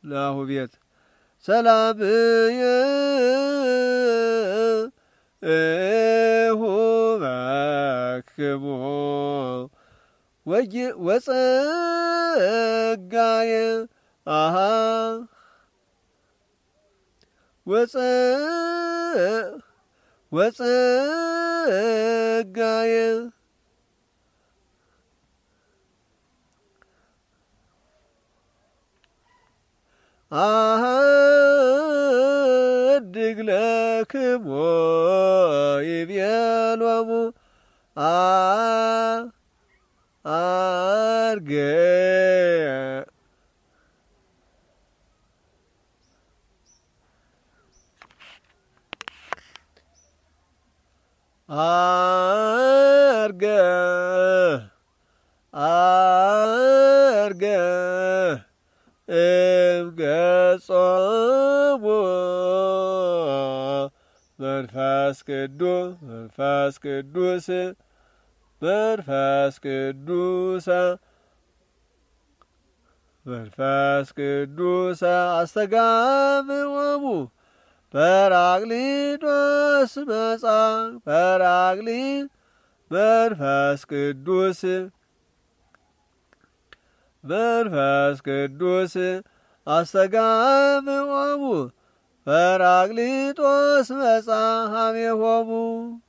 ናሁ ቤት ሰላምየ እሁበክሙ ወጸጋየ አሃ ወጸጋየ አሃድግ ለክሙ ይቤሎሙ አርገ እምገጾሙ መንፈስ ቅዱስ አስተጋብኦሙ ጰራቅሊጦስ መጻ መንፈስ ቅዱስ አስተጋብኦሙ ጰራቅሊጦስ መጻ ሀቤሆሙ